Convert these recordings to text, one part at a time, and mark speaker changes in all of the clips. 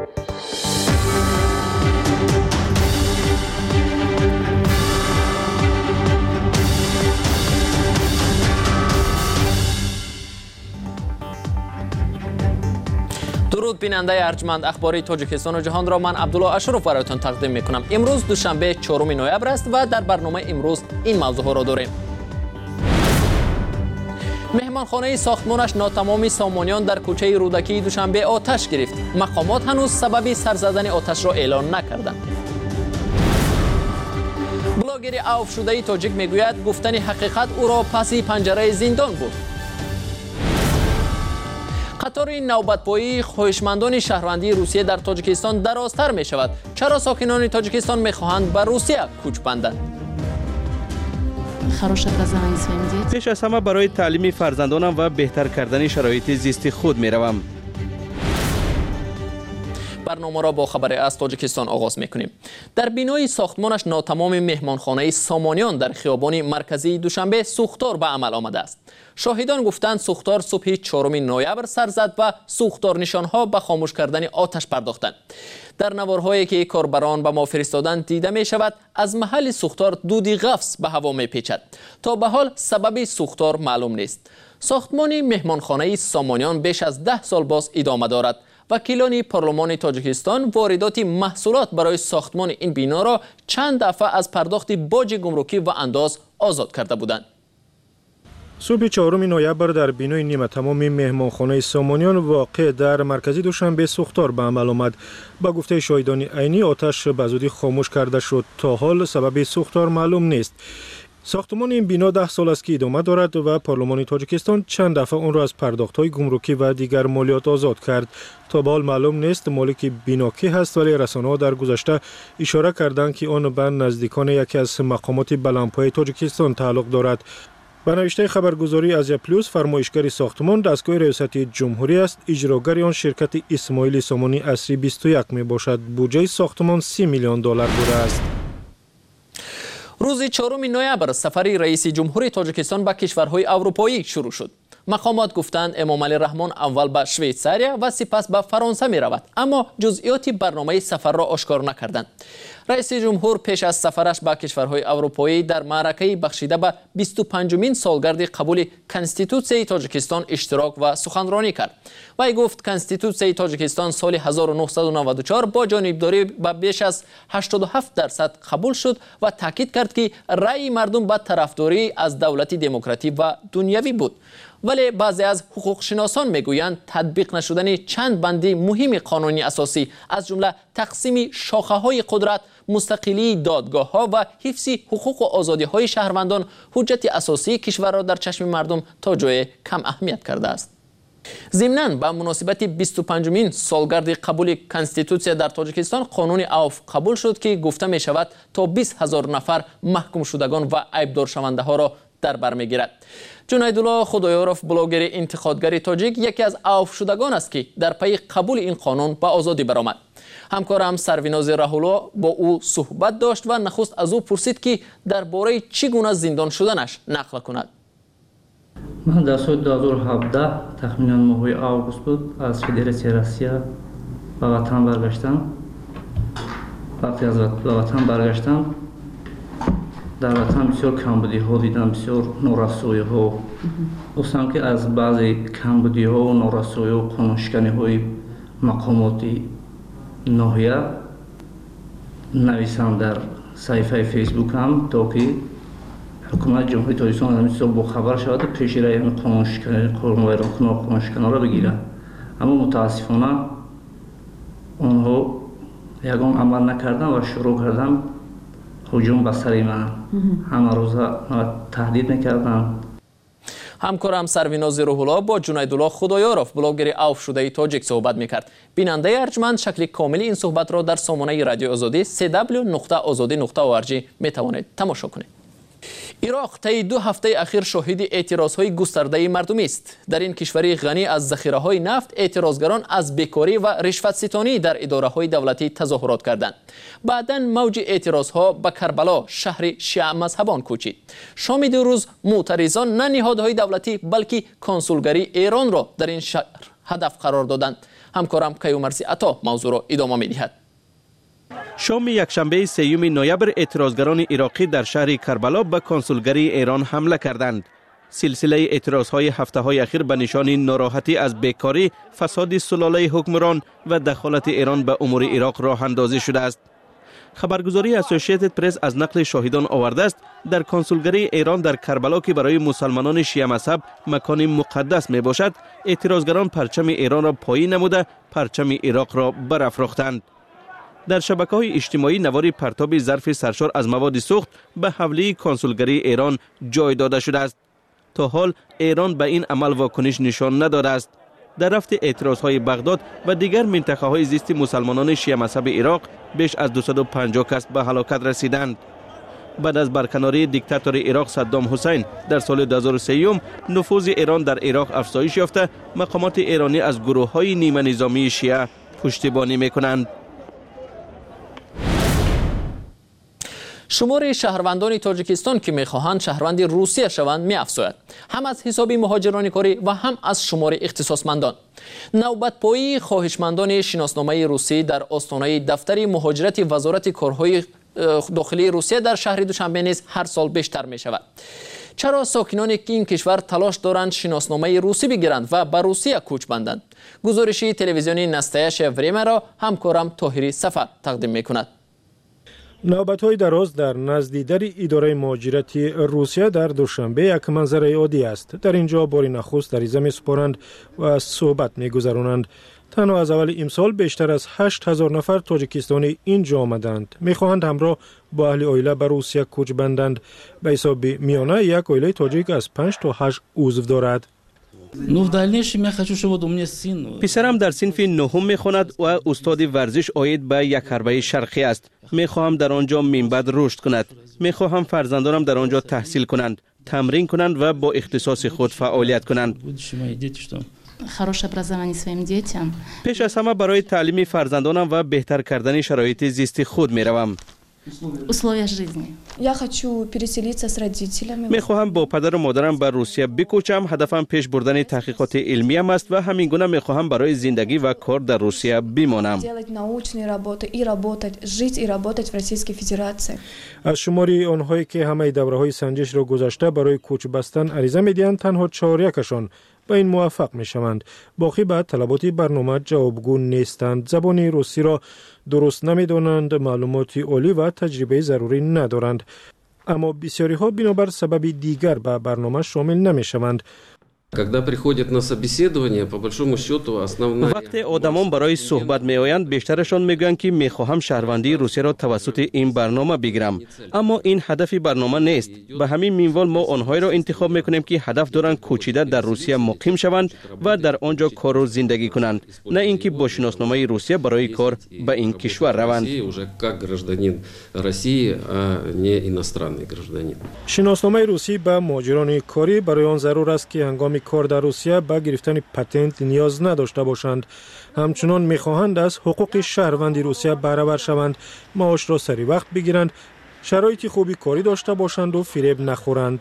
Speaker 1: درود بیننده ارجمند اخباری تاجیکستان و جهان را من عبدالله اشرف برایتان تقدیم میکنم. امروز دوشنبه 4 نوامبر است و در برنامه امروز این موضوع ها را داریم. مهمانخانه ساختمانش ناتمام سامانیان در کوچه رودکی دوشنبه آتش گرفت. مقامات هنوز سبب سر زدن آتش را اعلان نکردند. بلاگر عوف شده تاجیک میگوید گفتن حقیقت او را پس پنجره زندان بود. قطار نوبت‌پایی خواهشمندان شهروندی روسیه در تاجیکستان درازتر می شود. چرا ساکنان تاجیکستان می خواهند به روسیه کوچ بندند؟
Speaker 2: پیش از همه برای تعلیم فرزندانم و بهتر کردن شرایط زیستی خود می روم.
Speaker 1: برنامه را با خبر از تاجیکستان آغاز میکنیم. در بینای ساختمانش ناتمام مهمانخانه سامانیان در خیابان مرکزی دوشنبه سوختار به عمل آمده است. شاهدان گفتند سوختار صبح 4 نوامبر سر زد و سوختار نشانها به خاموش کردن آتش پرداختند. در نوارهایی که کاربران به ما فرستادند دیده می شود از محل سوختار دودی غفص به هوا می پیچد. تا به حال سبب سوختار معلوم نیست. ساختمان مهمانخانه سامانیان بیش از 10 سال باز ادامه دارد. وکیلان پارلمان تاجیکستان واردات محصولات برای ساختمان این بنا را چند دفعه از پرداخت باج گمرکی و انداز آزاد کرده بودند.
Speaker 3: صبح 4 نوامبر در بینای نیمه تمام مهمانخانه سامانیان واقع در مرکزی دوشنبه سوختار به عمل آمد. با گفته شاهدان عینی آتش به زودی خاموش کرده شد. تا حال سبب سوختار معلوم نیست. ساختمان این بنا 10 سال است که ادامه دارد و پارلمان تاجیکستان چند دفعه آن را از پرداخت‌های گمرکی و دیگر مالیات آزاد کرد. تا به حال معلوم نیست مالک بنا کی هست، ولی رسانه‌ها در گذشته اشاره کردند که آن به نزدیکان یکی از مقامات بلندپایه تاجیکستان تعلق دارد. به نوشته خبرگزاری آزیا پلوس، فرمایشگر ساختمان دستگاه ریاست جمهوری است. اجراگر آن شرکت اسماعیل سامانی اصری 21 می باشد. بودجه ساختمان 30 میلیون دلار بوده است.
Speaker 1: روز 4 نوامبر سفر رئیس جمهور تاجیکستان به کشورهای اروپایی شروع شد. مقامات گفتند امامعلی رحمان اول به شویتزاریا و سپس به فرانسه می رود، اما جزئیات برنامه سفر را آشکار نکردند. رئیس جمهور پیش از سفرش به کشورهای اروپایی در معرکه بخشیده به 25مین سالگرد قبول کنستیتوسیای تاجیکستان اشتراک و سخنرانی کرد. وی گفت کنستیتوسیای تاجیکستان سال 1994 با جانبداری به بیش از 87% قبول شد و تاکید کرد که رأی مردم به طرفداری از دولت دموکراتیک و دنیوی بود. ولی بعضی از حقوق شناسان میگویند تطبیق نشدن چند بندی مهم قانونی اساسی از جمله تقسیم شاخه‌های قدرت، مستقلی دادگاه‌ها و حفظ حقوق و آزادی‌های شهروندان حجت اساسی کشور را در چشم مردم تا جای کم اهمیت کرده است. ضمناً به مناسبت 25مین سالگرد قبول کنستیتوسیا در تاجیکستان قانون عوف قبول شد که گفته می شود تا 20,000 نفر محکوم شدگان و عیبدار شونده ها را در بر میگیرد. جنیدالله خدایارف، بلاگر انتقادگر تاجیک، یکی از عوف شدگان است که در پی قبول این قانون به آزادی برآمد. همکارم سرویناز رهولا با او صحبت داشت و نخست از او پرسید که درباره چگونه زندان شدنش نقل کند.
Speaker 4: من در سال 2017 تخمینا ماه آگوست بود از فدراسیون روسیه به وطن برگشتم. وقتی از وطن برگشتم در وطن بسیار کمبودی ها دیدم، بسیار نارسایی ها. گفتم که از بعضی کمبودی ها و نارسایی و قانونشکنی های مقاماتی ناحیه نویسم در صفحه فیسبوک هم تا که حکومت جمهوری تاجیکستان از این با خبر شود و پیشی را این قانونشکنان را بگیره. اما متاسفانه آنها یگان عمل نکردن و شروع کردن هجوم به سر من. همه روزه تهدید میکردن.
Speaker 1: همکارم سرویناز روح‌الله با جنیدالله خدایارف، بلاگر عوف شده تاجیک صحبت میکرد. بیننده ارجمند شکل کامل این صحبت را در سامانه رادیو آزادی www.azadi.org میتوانید تماشا کنید. عراق طی 2 هفته اخیر شاهد اعتراضهای گسترده مردمی است. در این کشور غنی از ذخیره‌های نفت اعتراضگران از بیکاری و رشوت‌ستانی در اداره‌های دولتی تظاهرات کردند. بعداً موج اعتراضها به کربلا، شهر شیعه مذهبان کوچید. شام 2 روز معترضان نه نهادهای دولتی بلکه کنسولگری ایران را در این شهر هدف قرار دادند. همکارم کیومرزی عطا موضوع را ادامه می‌دهد.
Speaker 2: شام یکشنبه 3 نوامبر اعتراضگران عراقی در شهر کربلا به کنسولگری ایران حمله کردند. سلسله اعتراضهای هفته‌های اخیر به نشان ناراحتی از بیکاری، فساد سلاله حکمران و دخالت ایران به امور عراق راه اندازی شده است. خبرگزاری اسوسییتد پرس از نقل شاهدان آورده است در کنسولگری ایران در کربلا که برای مسلمانان شیعه مذهب مکان مقدس می باشد، اعتراضگران پرچم ایران را پایین نموده پرچم عراق را برافراختند. در شبکه‌های اجتماعی نواری پرتاب ظرف سرشار از مواد سوخت به حوله کنسولگری ایران جای داده شده است. تا حال ایران به این عمل واکنش نشان نداده است. در رفت اعتراضهای بغداد و دیگر منطقه‌های زیست مسلمانان شیعه مذهب عراق بیش از 250 کس به هلاکت رسیدند. بعد از برکناری دیکتاتور عراق صدام حسین در سال 2003 نفوذ ایران در عراق افزایش یافته، مقامات ایرانی از گروه‌های نیمه نظامی شیعه پشتیبانی می‌کنند.
Speaker 1: شمار شهروندان تاجیکستان که میخواهند شهروند روسیه شوند میافزاید، هم از حساب مهاجران کاری و هم از شمار اختصاصمندان. نوبت پایی خواهشمندان شناسنامه روسی در آستانه دفتر مهاجرت وزارت کارهای داخلی روسیه در شهر دوشنبه نیز هر سال بیشتر می شود. چرا ساکنان این کشور تلاش دارند شناسنامه روسی بگیرند و به روسیه کوچ بندند؟ گزارشی تلویزیونی نستایش وریمه را همکارم طاهری سفر تقدیم می کند.
Speaker 3: نوبت‌های دراز در نزدیدر اداره مهاجرتی روسیه در دوشنبه یک منظره عادی است. در اینجا بار نخست عریضه می‌سپارند و صحبت می‌گذرانند. تنها از اول امسال بیشتر از 8000 نفر تاجیکستانی اینجا آمدند. می‌خواهند همراه با اهل عائله به روسیه کوچ بندند. به حساب میانه یک عائله تاجیک از 5 تا 8 عضو دارد.
Speaker 2: پسرم در صنف نهم می‌خواند و استاد ورزش عاید به یک حربه شرقی است. می‌خواهم در آنجا من بعد رشد کند. می‌خواهم فرزندانم در آنجا تحصیل کنند، تمرین کنند و با اختصاص خود فعالیت کنند. پیش از همه برای تعلیم فرزندانم و بهتر کردن شرایط زیست خود می‌روم. میخواهم با پدر و مادرم به روسیه بکوچم. هدفم پیش بردن تحقیقات علمیم است و همین گونه میخواهم برای زندگی و کار در روسیه بمانم.
Speaker 3: از شماری آنهایی که همه دوره‌های سنجش را گذشته برای کوچ بستن عریضه می‌دهند، تنها 4-1شان به این موفق می‌شوند. باقی بعد طلبات برنامه جوابگو نیستند. زبان روسی را درست نمی‌دانند، معلومات عالی و تجربه ضروری ندارند. اما بسیاری ها بنابر سبب دیگر به برنامه شامل نمی‌شوند.
Speaker 2: وقتی آدمان برای صحبت میآیند، بیشترشان میگویند که میخواهم شهروندی روسیه را توسط این برنامه بگیرم، اما این هدف برنامه نیست. به همین منوال ما آنهایی را انتخاب میکنیم که هدف دارند کوچیده در روسیه مقیم شوند و در آنجا کار و زندگی کنند، نه اینکه با شناسنامه روسیه برای کار به این کشور روند.
Speaker 3: شناسنامه روسی به مهاجران کاری برای آن ضرور است که هنگام کار در روسیه به گرفتن پتنت نیاز نداشته باشند. همچنان میخواهند از حقوق شهروندی روسیه بهره ور شوند، معاش را سری وقت بگیرند، شرایط خوبی کاری داشته باشند و فریب نخورند.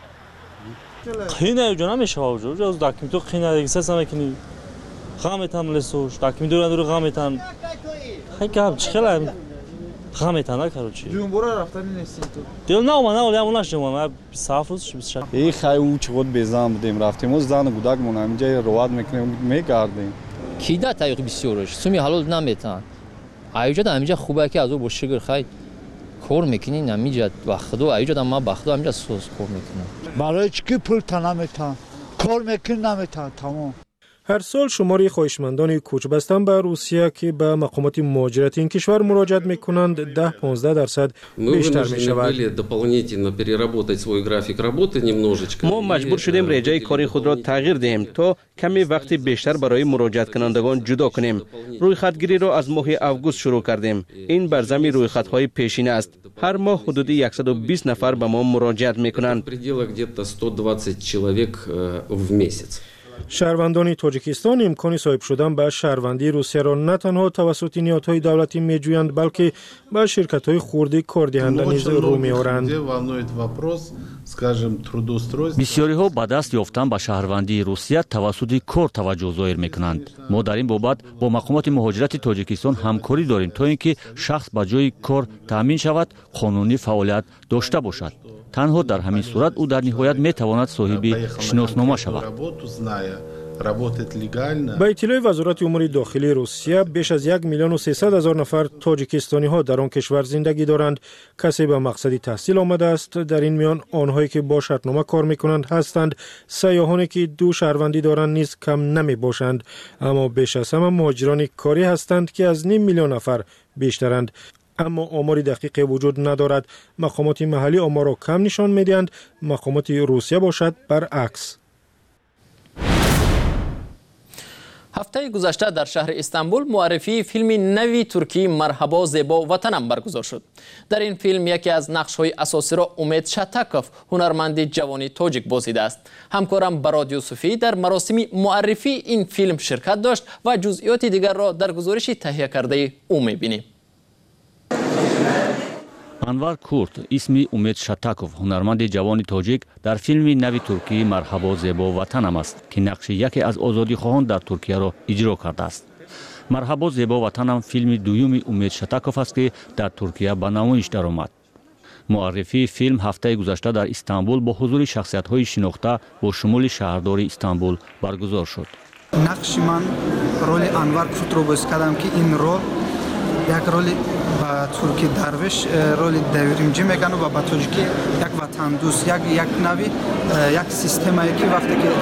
Speaker 5: خیلی جونا میشه آوجو از داکیمتو خیلی دیگه سمکنی خامتام لسوش داکیمتو رو خامتام خیلی کم چخلا خامتان کاروچی جمهورا رفتن نیستین تو دل نه اومدن ولی همون نشدم من 20 روز شب
Speaker 6: ای خیلی چقدر بزام بودیم رفتیم از زن گوداگمون همینجا رواد میکنیم میگردیم
Speaker 7: کیدا تایق بسیارش سومی حلال نمیتن ایجاد همینجا خوبه که از او بوشگر خیلی کار میکنین همینجا بخدو ایجاد ما بخدو همینجا سوز کار میکنن
Speaker 8: برای چی پول تنمیتن کار میکنن نمیتن تمام.
Speaker 3: هر سال شماری خواهشمندان کوچ بستن به روسیه که به مقامات مهاجرت این کشور مراجعت میکنند 10-15% بیشتر میشود.
Speaker 2: ما مجبور شدیم رجای کاری خود را تغییر دهیم تا کمی وقت بیشتر برای مراجعت کنندگان جدا کنیم. روی خطگیری را از ماه اوگوست شروع کردیم. این برزمی روی خطهای پیشینه است. هر ماه حدود 120 نفر به ما مراجعت میکنند.
Speaker 3: شهروندان تاجیکستان امکان صاحب شدن به شهروندی روسیه را نه تنها توسط نهادهای دولتی میجویند بلکه به شرکت‌های خردی کاردهنده نیز رو می‌آورند.
Speaker 9: بسیاری‌ها به دست یافتن به شهروندی روسیه توسط کار توجه ظاهر می‌کنند. ما در این بابت با مقامات مهاجرت تاجیکستان همکاری داریم تا اینکه شخص به جای کار تامین شود قانونی فعالیت داشته باشد. تنها در همین صورت او در نهایت می‌تواند صاحب شناسنامه شود.
Speaker 3: با اطلاع وزارت امور داخلی روسیه بیش از 1,300,000 نفر تاجیکستانی ها در آن کشور زندگی دارند. کسی به مقصدی تحصیل آمده است. در این میان آنهایی که با شرطنامه کار میکنند هستند. سیاحانی که دو شهروندی دارند نیز کم نمی باشند. اما بیش از همه مهاجران کاری هستند که از 500,000 نفر بیشترند. اما آمار دقیق وجود ندارد. مقامات محلی آمار را کم نشان میدهند. مقامات روسیه باشد برعکس.
Speaker 1: هفته گذشته در شهر استانبول معرفی فیلم نوی ترکی مرحبا زیبا وطنم برگزار شد. در این فیلم یکی از نقش‌های اساسی را امید شتاکوف هنرمند جوانی تاجیک بازیده است. همکارم براد یوسفی در مراسم معرفی این فیلم شرکت داشت و جزئیات دیگر را در گزارش تهیه کرده او می‌بینیم.
Speaker 9: انور کورد اسم امید شتاکوف هنرمند جوان تاجیک در فیلم نوی ترکی مرحبا زیبا وطنم است که نقش یکی از آزادیخواهان در ترکیه را اجرا کرده است. مرحبا زیبا وطنم فیلم دوم امید شتاکوف است که در ترکیه به نمایش درآمد. معرفی فیلم هفته گذشته در استانبول با حضور شخصیت‌های شناخته با شمول شهردار استانبول برگزار شد.
Speaker 10: نقش من رول انور کورد رو بازی کردم که این رول یک رول با ترکی درویش رول دویرمچی میگن و با تاجیکی یک وطن دوست یک نوی یک سیستمی که وقتی که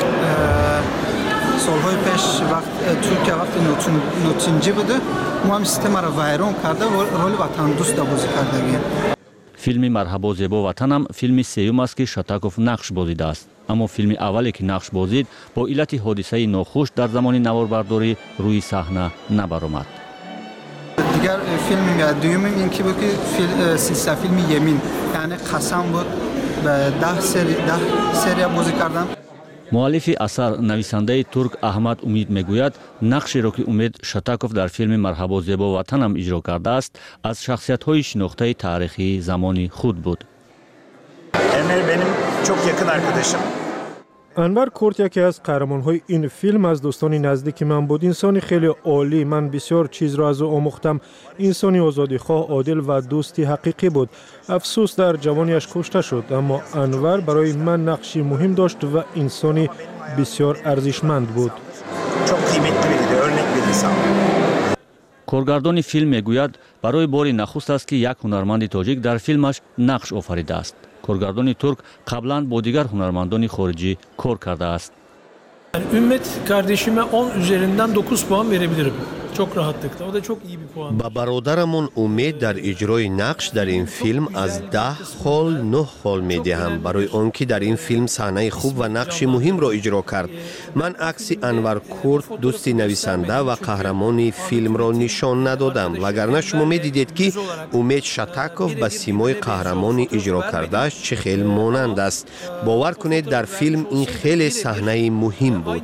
Speaker 10: سالهای پیش وقت ترکیه وقتی نوتنجی بوده ما هم سیستم را ویران کرده و رول وطن دوست بازی کرده.
Speaker 9: فیلم مرحبا زیبا وطنم فیلم سوم است که شتاکوف نقش بازیده است. اما فیلم اولی که نقش بازید با علت حادثه ناخوش در زمان نواربرداری روی صحنه نبرآمد.
Speaker 10: دیگر فیلم دوم این که بود که سلسله فیلم یمین یعنی قسم بود به 10 سری بازی کردم.
Speaker 9: مؤلف اثر نویسنده ترک احمد امید میگوید نقشی را که امید شتاکوف در فیلم مرحبا زیبا وطنم اجرا کرده است از شخصیت‌های شناخته تاریخی زمان خود بود.
Speaker 11: Emel benim çok yakın arkadaşım.
Speaker 3: انور کورد یکی از قهرمان‌های این فیلم از دوستان نزدیک من بود. انسانی خیلی عالی. من بسیار چیز را از او آموختم. انسانی آزادیخواه، عادل و دوستی حقیقی بود. افسوس در جوانیش کشته شد. اما انور برای من نقشی مهم داشت و انسانی بسیار ارزشمند بود.
Speaker 11: Çok kıymetli biriydi, örnek bir insan.
Speaker 9: کارگردان فیلم میگوید برای بار نخست است که یک هنرمند تاجیک در فیلمش نقش آفریده است. کارگردان ترک قبلا با دیگر هنرمندان خارجی کار کرده است.
Speaker 12: Ümmet kardeşime 10 üzerinden 9 puan verebilirim. Çok rahatlıkla. O da çok iyi bir puan.
Speaker 13: با برادرمون امید در اجرای نقش در این فیلم از 10 خال 9 خال میدهم برای آنکه در این فیلم صحنه خوب و نقش مهم را اجرا کرد. من عکس انور کورد دوست نویسنده و قهرمان فیلم را نشان ندادم وگرنه شما میدیدید که امید شتاکوف به سیمای قهرمان اجرا کردهش چه خیلی مانند است. باور کنید در فیلم این خیلی صحنه مهم بود.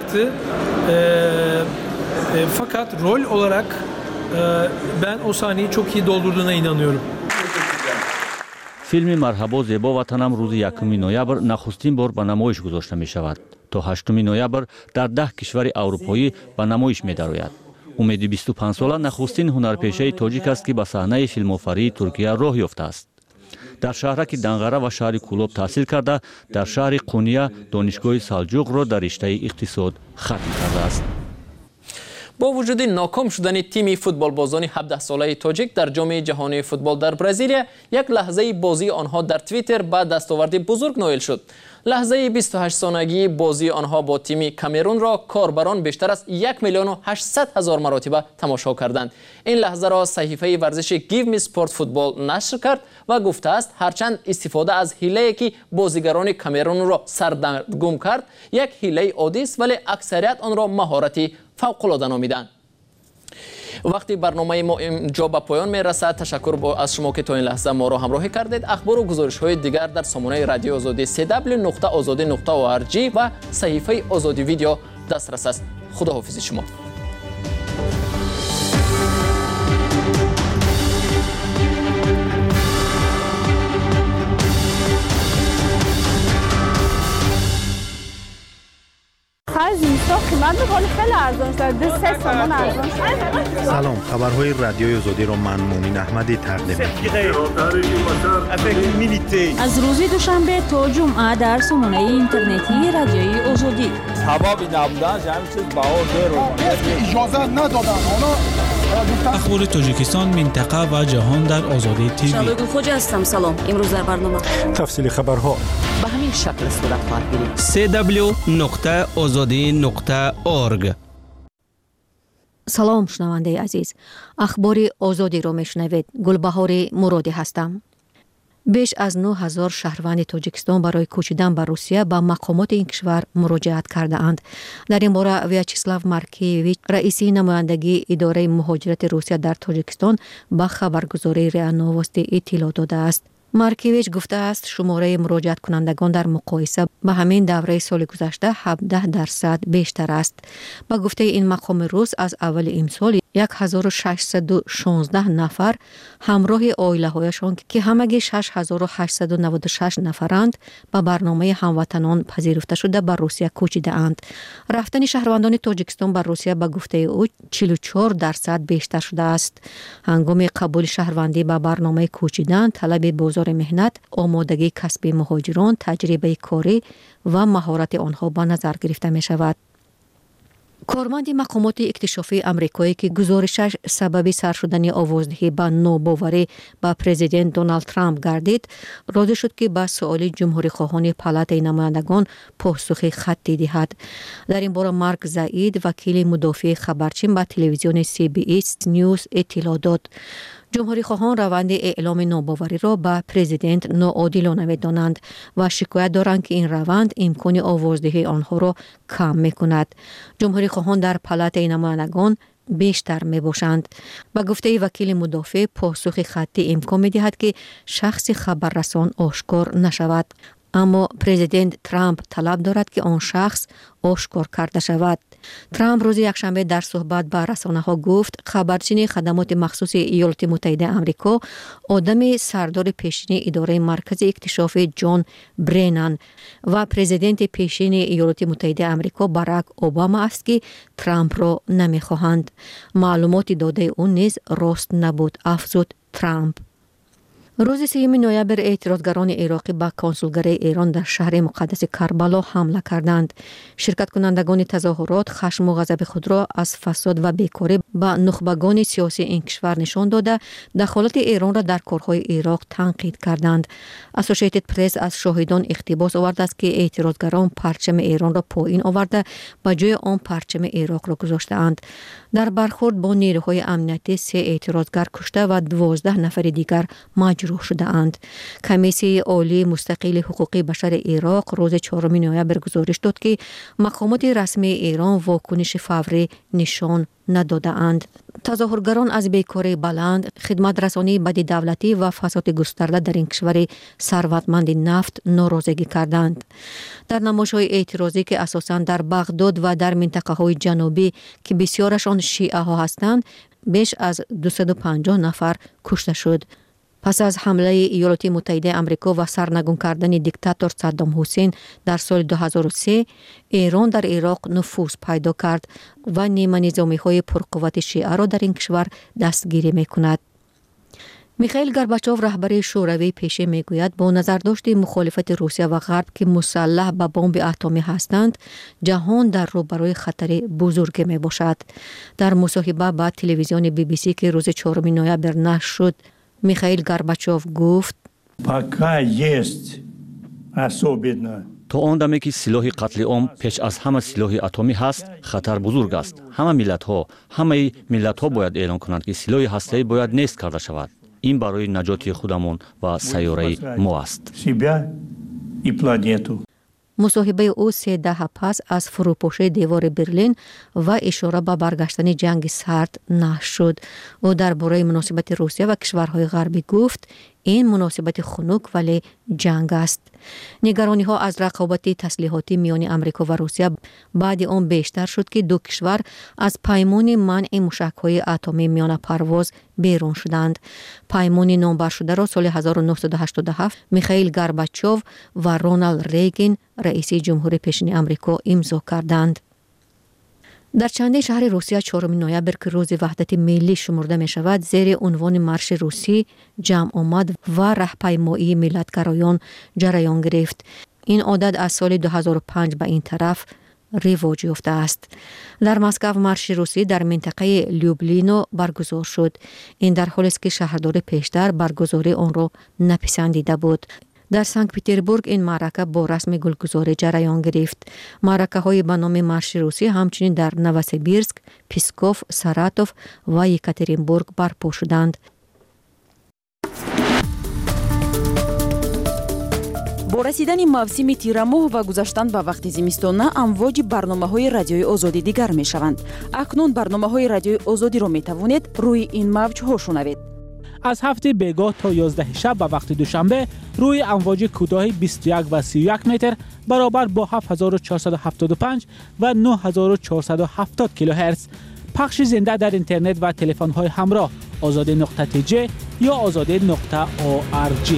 Speaker 12: Fakat rol olarak ben o sahneyi çok iyi doldurduğuna inanıyorum.
Speaker 9: فیلم مرحبا زیبا وطنم روز 1 نوامبر نخستین بار به نمایش گذاشته می شود. تا 8 نوامبر در 10 کشور اروپایی به نمایش می درآید. امید 25 ساله نخستین هنرپیشه تاجیک است که به صحنه فیلم آفری ترکیه راه یافته است. در شهرک دنقره و شهر کولوب تحصیل کرده در شهر قونیه دانشگاه سلجوق را در رشته اقتصاد ختم کرده است.
Speaker 1: با وجود ناکام شدن تیم فوتبال بازان 17 ساله تاجیک در جام جهانی فوتبال در برزیل یک لحظه بازی آنها در توییتر با دستاورد بزرگ نایل شد. لحظه 28 سالگی بازی آنها با تیم کامرون را کاربران بیشتر از 1,800,000 مرتبه تماشا کردند. این لحظه را صحیفه ورزش گیو می سپورت فوتبال نشر کرد و گفته است هرچند استفاده از حیله‌ای که بازیگران کامرون را سردرگم کرد یک حیله عادی است ولی اکثریت آن را مهارتی فوق‌العاده نامیدند. وقتی برنامه ما اینجا به پایان میرسد، تشکر از شما که تا این لحظه ما را همراهی کردید. اخبار و گزارش‌های دیگر در سامانه رادیو آزادی www.azadi.org و صحیفه آزادی ویدیو دسترس است. خداحافظ شما.
Speaker 14: سلام، خبرهای رادیوی آزادی را من مومن احمدی تقدیم می‌کنم.
Speaker 15: از روز دوشنبه تا جمعه در سامانه اینترنتی رادیوی آزادی.
Speaker 16: سبب نبودن همین چیز بهار اجازه ندادن.
Speaker 17: اخبار تاجیکستان، منطقه و جهان در آزادی تیوی.
Speaker 15: شادو خوجا هستم. سلام. امروز در برنامه
Speaker 3: تفصیل خبرها
Speaker 1: به همین شکل صورت خواهد گرفت.
Speaker 2: www.azadi.org.
Speaker 18: سلام شنونده عزیز، اخبار آزادی رو میشنوید. گلبهار مرادی هستم. بیش از 9000 شهروند تاجیکستان برای کوچیدن به روسیه به مقامات این کشور مراجعت کرده اند. در این باره ویاچسلاو مارکیویچ، رئیس نمایندگی اداره مهاجرت روسیه در تاجیکستان، به خبرگزاری ریا نووستی اطلاع داده است. مارکیویچ گفته است شماره مراجعت کنندگان در مقایسه به همین دوره سال گذشته 17% بیشتر است. با گفته این مقام روس، از اول امسال 1616 نفر همراه عائله هایشان که همگی 6896 نفرند به برنامه هموطنان پذیرفته شده به روسیه کوچیده اند. رفتن شهروندان تاجیکستان به روسیه به گفته او 44% بیشتر شده است. هنگام قبول شهروندی به برنامه کوچیدن، طلب بازار مهنت، آمادگی کسبی مهاجران، تجربه کاری و مهارت آنها به نظر گرفته می شود. کارمند مقامات اکتشافی آمریکایی که گزارشش سبب سر شدن آوازدهی به ناباوری به پرزیدنت دونالد ترامپ گردید، راضی شد که به سؤال جمهوری خواهان پالات نمایندگان پاسخ خطی دهد. در این باره مارک زاید، وکیل مدافع خبرچین، به تلویزیون CBS نیوز اطلاع داد. جمهوری خواهان روند اعلام ناباوری را به پرزیدنت ناعادلانه می‌دانند و شکایت دارند که این روند امکان آوازدهی آنها را کم می‌کند. جمهوری خواهان در پالات نمایندگان بیشتر میباشند. با گفته وکیل مدافع، پاسخ خطی امکان می‌دهد که شخص خبررسان آشکار نشود، اما پرزیدنت ترامپ طلب دارد که آن شخص آشکار کرده شود. ترامپ روز یکشنبه در صحبت با رسانه‌ها گفت خبرچین خدمات مخصوص ایالات متحده آمریکا، آدم سردار پیشین اداره مرکز اکتشاف جان برینن و پرزیدنت پیشین ایالات متحده آمریکا باراک اوباما است که ترامپ را نمی‌خواهند. معلومات داده او نیز راست نبود، افزود ترامپ. روز 3 نوامبر اعتراضگران عراقی به کنسولگری ایران در شهر مقدس کربلا حمله کردند. شرکت کنندگان تظاهرات خشم و غضب خود را از فساد و بیکاری به نخبگان سیاسی این کشور نشان داده، دخالت ایران را در کارهای عراق تنقید کردند. اسوسییتد پرس از شاهدان اقتباس آورده است که اعتراضگران پرچم ایران را پایین آورده به جای آن پرچم عراق را گذاشته‌اند. در برخورد با نیروهای امنیتی 3 اعتراضگر کشته و 12 نفر دیگر مجروح شده اند. کمیسیون عالی مستقل حقوق بشر عراق روز 4 نوامبر گزارش داد که مقامات رسمی ایران واکنش فوری نشان نداده اند. تظاهرگران از بیکاری بلند، خدمت رسانی بد دولتی و فساد گسترده در این کشور ثروتمند نفت ناراضگی کردند. در نمایش‌های اعتراضی که اساساً در بغداد و در منطقه‌های جنوبی که بسیارشان شیعه ها هستند، بیش از 250 نفر کشته شد. پس از حمله ایالات متحده آمریکا و سرنگون کردن دیکتاتور صدام حسین در سال 2003، ایران در عراق نفوذ پیدا کرد و نیمه نظامی‌های پرقوت شیعه را در این کشور دستگیری می‌کند. میخائیل گورباچوف، رهبر شوروی پیشین، میگوید با نظرداشت مخالفت روسیه و غرب که مسلح به بمب اتمی هستند، جهان در روبروی خطر بزرگ می باشد. در مصاحبه با تلویزیون BBC که روز 4 نوامبر نشر شد، میخائیل گورباچوف گفت:
Speaker 9: تا آن دمی که سلاح قتل عام پیش از همه سلاح اتمی هست، خطر بزرگ است. همه ملت ها باید اعلان کنند که سلاح هسته‌ای باید نیست کرده شود. این برای نجات خودمان و سیاره ما است.
Speaker 18: مصاحبه او 3 دهه پس از فروپاشی دیوار برلین و اشاره به برگشتن جنگ سرد نشر شد. او درباره مناسبت روسیه و کشورهای غربی گفت این مناسبت خنک ولی جنگ است. نگرانی ها از رقابت تسلیحاتی میان امریکا و روسیه بعد آن بیشتر شد که دو کشور از پیمان منع موشک‌های اتمی میان پرواز بیرون شدند. پیمان نامبر شده را سال 1987 میخائیل گورباچوف و رونالد ریگن رئیس جمهوری پیشین امریکا امضا کردند. در چندین شهر روسیه 4 نوامبر که روز وحدت ملی شمرده می شود زیر عنوان مارش روسی جمع آمد و راهپیمایی ملتگرایان جریان گرفت. این عادت از سال 2005 به این طرف رواج یافته است. در مسکو مارش روسی در منطقه لیوبلینو برگزار شد. این در حالی است که شهردار پیشتر برگزاری آن را نپسندیده بود. در سنت پترزبورگ این معرکه با رسم گلگذاری جریان گرفت. معرکه های به نام مارش روسی همچنین در نووسیبیرسک، پیسکوف، ساراتوف و یکاترینبورگ برپا شدند.
Speaker 19: با رسیدن موسم تیر ماه و گذشتن به وقت زمستان امواج برنامه‌های رادیوی آزادی دیگر می‌شوند. اکنون برنامه‌های رادیوی آزادی را می‌توانید روی این موج‌ها شنوید.
Speaker 17: از هفته بیگاه تا 11 شب به وقت دوشنبه روی امواج کوتاه 21 و 31 متر برابر با 7475 و 9470 کیلوهرتز پخش زنده در اینترنت و تلفن‌های همراه azade.tj یا azade.org.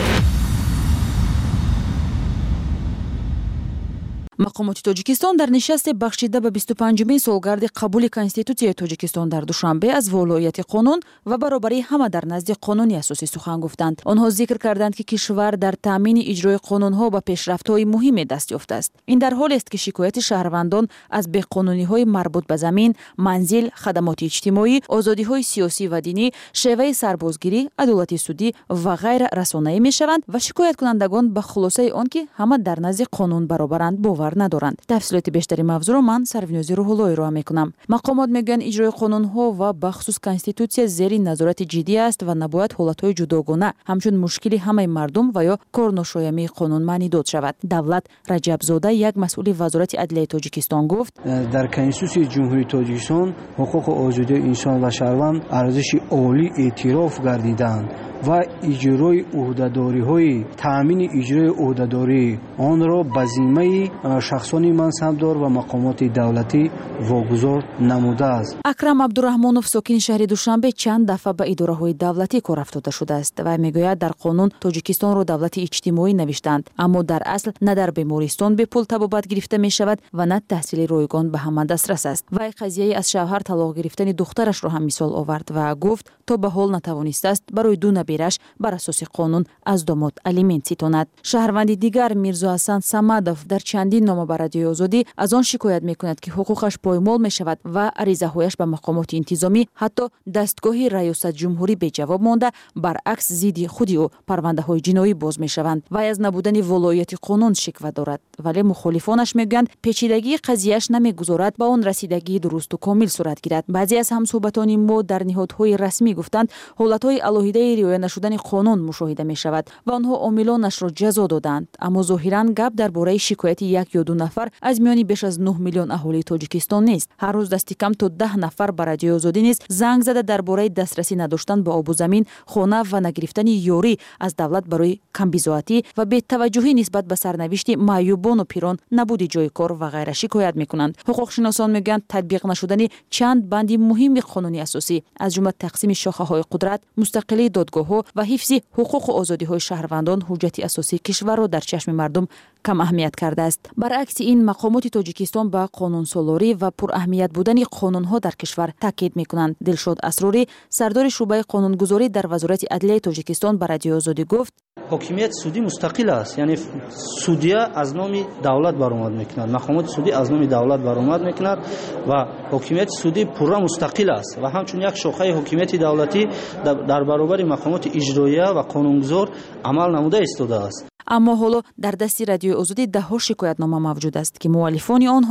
Speaker 19: مقامات تاجیکستان در نشست بخشیده به 25مین سالگرد قبول کنستیتوسیای تاجیکستان در دوشنبه از ولایت قانون و برابری همه در نزد قانونی اساسی سخن گفتند. آنها ذکر کردند که کشور در تامین اجرای قانونها و پیشرفت‌های مهم دست یافته است. این در حالی است که شکایت شهروندان از بی‌قانونی‌های مربوط به زمین، منزل، خدمات اجتماعی، آزادی‌های سیاسی و دینی، شیوه سربازگیری، عدالت سودی و غیره رسانه‌ای می‌شوند و شکایت کنندگان به خلاصه آن که همه در نزد قانون برابرند باور ندارند. تفصیلات بیشتری موضوع را من سرونیازی روح‌اللهی را میکنم. مقامات میگن اجرای قانون‌ها و بخصوص کنستیتوسیا زیر نظارت جدی است و نباید حالت‌های جداگانه همچون مشکلی همه مردم و یا کارناشایمی قانون معنی داد شود. دولت رجب زاده یک مسئول وزارت عدلیه تاجیکستان گفت
Speaker 20: در کنستیتوسیای جمهوری تاجیکستان حقوق آزادی انسان و شهروند ارزش عالی اعتراف گردیدند و اجرای عهده‌داری‌های تامین اجرای عهده‌داری آن را به ذمه شخصان منصبدار و مقامات دولتی واگذار نموده است.
Speaker 19: اکرم عبدالرحمانوف ساکن شهر دوشنبه چند دفعه به اداره‌های دولتی کار افتاده شده است و میگوید در قانون تاجیکستان را دولت اجتماعی نوشتند اما در اصل نه در بیمارستان به پول طبابت گرفته می شود و نه تحصیل رایگان به همه دسترس است. و قضیه از شوهر طلاق گرفتن دخترش را هم مثال آورد و گفت تا به حال نتوانسته است برای دو نبیرش بر اساس قانون از داماد الیمنت ستاند. شهروند دیگر میرزا حسن صمدوف در چندین نامه به رادیوی آزادی از آن شکایت میکند که حقوقش پایمال می شود و عریضه‌هایش به مقامات انتظامی حتی دستگاه ریاست جمهوری به جواب مانده، برعکس ضد خودی او پرونده‌های جنایی باز میشوند و از نبودن ولایت قانون شکوه دارد. ولی مخالفانش میگویند پیچیدگی قضیه‌اش نمیگذارد به آن رسیدگی درست و کامل صورت گیرد. بعضی از همصحبتان ما در نهادهای رسمی گفتند حالت‌های علاهیده رعایت نشدن قانون مشاهده می شود و آنها عاملانش را جزا دادند. اما ظاهراً گپ درباره شکایت یک یا دو نفر از میان بیش از 9 میلیون اهالی تاجیکستان نیست. هر روز دستی کم تا 10 نفر به رادیوی آزادی نیز زنگ زده درباره دسترسی نداشتن به آب و زمین، خانه و نگرفتن یاری از دولت برای کمبیزاتی و بی‌توجهی نسبت به سرنوشت معیوبان و پیران، نبود جای کار و غیره شکایت میکنند. حقوق شناسان میگویند تطبیق نشدن چند بند مهم قانونی اساسی از جمله تقسیم شاخه‌های قدرت، مستقلی دادگاه‌ها و حفظ حقوق و آزادی‌های شهروندان حجت اساسی کشور را در چشم مردم کم اهمیت کرده است. برعکس این مقامات تاجیکستان به قانون سالاری و پر اهمیت بودن قانون‌ها در کشور تاکید می‌کنند. دلشاد اسراری سردار شعبه قانونگذاری در وزارت عدلیه تاجیکستان به رادیوی آزادی گفت
Speaker 20: حاکمیت سودی مستقل است، یعنی سودیه از نام دولت برآمد می‌کند، مقامات سودی از نام دولت برآمد می‌کند و حاکمیت سودی پورا مستقل است و همچنین یک شاخه حاکمیت دولتی در برابر مقامات اجراییه و قانونگذار عمل نموده ایستاده است.
Speaker 19: اما حالا در دستی رادیوی آزادی 10 شکایتنامه موجود است که مؤلفان آنها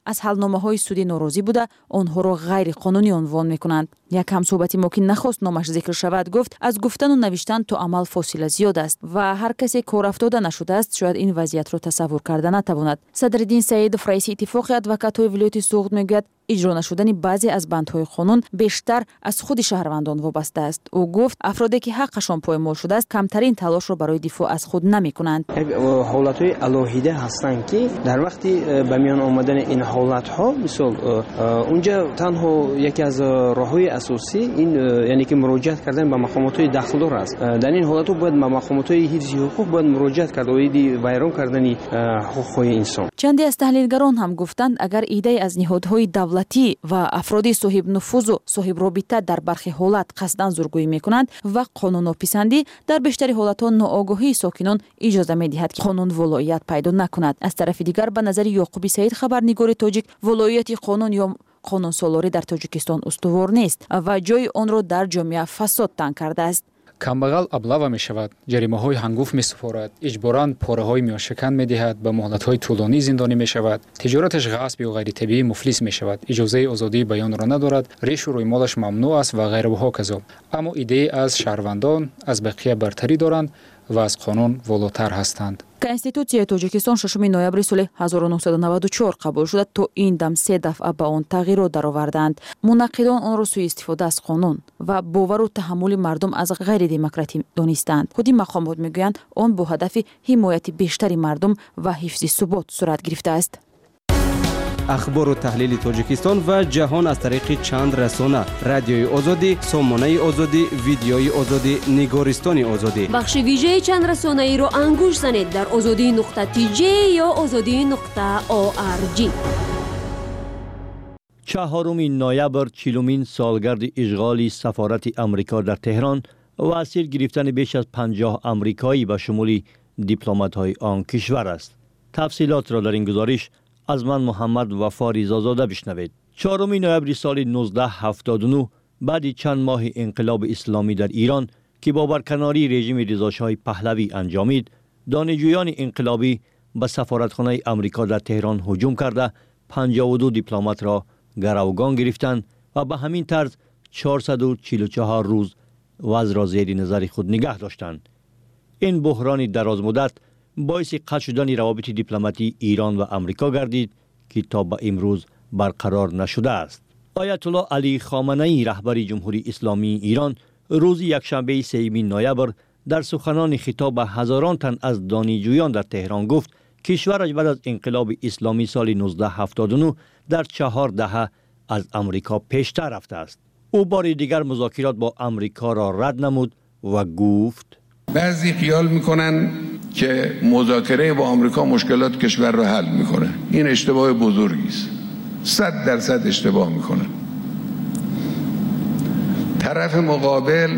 Speaker 19: از حلنامه‌های سودی ناراضی بوده آنها را غیر قانونی عنوان می‌کنند. یک همصحبتی ما که نخواست نامش ذکر شود گفت از گفتن و نوشتن تا عمل فاصله زیاد است و هر کسی کار افتاده نشده است شاید این وضعیت را تصور کرده نتواند. صدرالدین سعیدов رئیس اتفاق ادوکات‌های ولایت سوغد میگوید اجرا نشدن بعضی از بندهای قانون بیشتر از خود شهروندان وابسته است. او گفت افرادی که حقشان پایمال شده است کمترین تلاش را برای دفاع از خود نمی‌کنند.
Speaker 20: حالت‌های الهیده هستند که در وقتی به میان آمدن این حالت‌ها مثلا اونجا تنها یکی از راه‌های اساسی این یعنی که مراجعت کردن به مقامات داخلدار است. در این حالت‌ها باید به مقامات حفظ حقوق باید مراجعت کرد و ویران کردن حقوق‌های انسان.
Speaker 19: چندی از تحلیلگران هم گفتند اگر ایده از نهادهای دولتی و افراد صاحب نفوذ و صاحب رابطه در برخی حالات قصداً زورگویی می‌کنند و قانون‌ناپسندی در بیشتری حالت‌ها ناآگاهی ساکنان اجازه می‌دهد که قانون ولایت پیدا نکند. از طرف دیگر به نظر یعقوبی سعید خبرنگار تاجیک ولایت قانون یا قانون سالاری در تاجیکستان استوار نیست و جای آن را در جامعه فساد تنگ کرده است.
Speaker 21: камбағал аблава мешавад, ҷаримаҳои ҳангуф месупорад, иҷборан пораҳои миёншакан медиҳад, ба муҳлатҳои тӯлонӣ зиндонӣ мешавад, тиҷораташ ғасби ё ғайритабиӣ муфлис мешавад, иҷозаи озодии баёнро надорад, решу рӯймолаш мамнӯъ аст ва ғайра ва ҳоказо. аммо идеи аз шаҳрвандон аз бақия бартарӣ доранд ва аз қонун волотар ҳастанд.
Speaker 19: Конституцияи Тоҷикистон 6 ноябри соли 1994 қабул шуда то ин дам 3 дафъа ба он тағйирот дароварданд. Мунаққидон онро суистифода аз қонун ва бовару таҳаммули мардум аз ғайридемократӣ донистанд. худи мақомот мегӯянд он бо ҳадафи ҳимояти бештари мардум ва ҳифзи субот сурат гирифтааст.
Speaker 2: اخبار و تحلیل تاجیکستان و جهان از طریق چند رسانه: رادیوی آزادی، سامانه آزادی، ویدیوی آزادی، نگارستان آزادی.
Speaker 22: بخش ویژه چند رسانه ای را انگوش زنید در azadi.tj یا azadi.org.
Speaker 9: 4 نوامبر 40مین سالگرد اشغال سفارت امریکا در تهران و اسیر گرفتن بیش از 50 امریکایی به شمول دیپلمات‌های آن کشور است. تفصیلات را در این گزارش از من محمد وفا رضازاده بشنوید. 4 نوامبر سال 1979 بعد چند ماه انقلاب اسلامی در ایران که با برکناری رژیم رضاشاه پهلوی انجامید، دانشجویان انقلابی به سفارتخانه امریکا در تهران هجوم کرده 52 دیپلمات را گروگان گرفتند و به همین طرز 444 روز وضع را زیر نظر خود نگه داشتند. این بحران درازمدت باعث قطع شدن روابط دیپلماتی ایران و امریکا گردید که تا به امروز برقرار نشده است. آیت الله علی خامنه‌ای رهبر جمهوری اسلامی ایران روز یکشنبه 3 نوامبر در سخنان خطاب به هزاران تن از دانشجویان در تهران گفت کشورش بعد از انقلاب اسلامی سال 1979 در 4 دهه از امریکا پیشتر رفته است. او بار دیگر مذاکرات با امریکا را رد نمود و گفت
Speaker 23: بعضی خیال میکنن که مذاکره با آمریکا مشکلات کشور را حل میکنه. این اشتباه بزرگی است. 100% اشتباه میکنه. طرف مقابل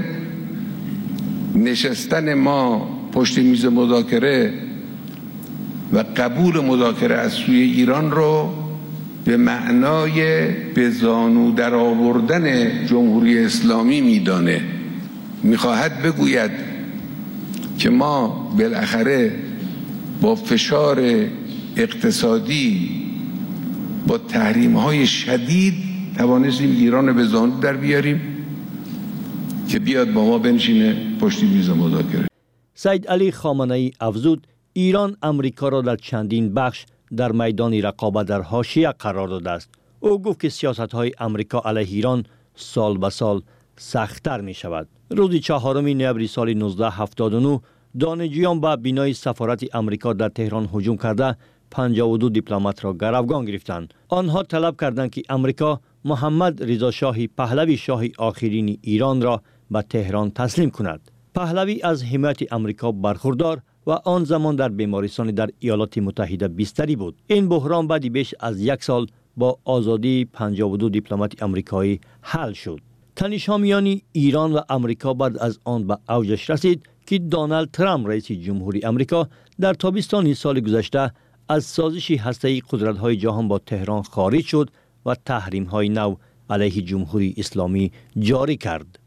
Speaker 23: نشستن ما پشت میز مذاکره و قبول مذاکره از سوی ایران رو به معنای به زانو در آوردن جمهوری اسلامی میدانه. میخواهد بگوید که ما بالاخره با فشار اقتصادی با تحریم‌های شدید توانستیم ایران به زانو در بیاریم که بیاد با ما بنشینه پشت میز مذاکره.
Speaker 9: سید علی خامنه‌ای افزود ایران امریکا را در چندین بخش در میدان رقابت در حاشیه قرار داده است. او گفت که سیاست‌های امریکا علیه ایران سال به سال سخت‌تر می‌شود. روز 4 نوامبر سال 1979 دانشجویان به بینای سفارت امریکا در تهران هجوم کرده 52 دیپلمات را گروگان گرفتند. آنها طلب کردند که امریکا محمد رضا شاه پهلوی شاه آخرین ایران را به تهران تسلیم کند. پهلوی از حمایت امریکا برخوردار و آن زمان در بیمارستان در ایالات متحده بستری بود. این بحران بعد بیش از 1 سال با آزادی 52 دیپلمات امریکایی حل شد. تنش‌ها میان ایران و امریکا بعد از آن به اوجش رسید که دونالد ترامپ رئیس جمهوری امریکا در تابستان سال گذشته از سازش هسته‌ای قدرت‌های جهان با تهران خارج شد و تحریم‌های نو علیه جمهوری اسلامی جاری کرد.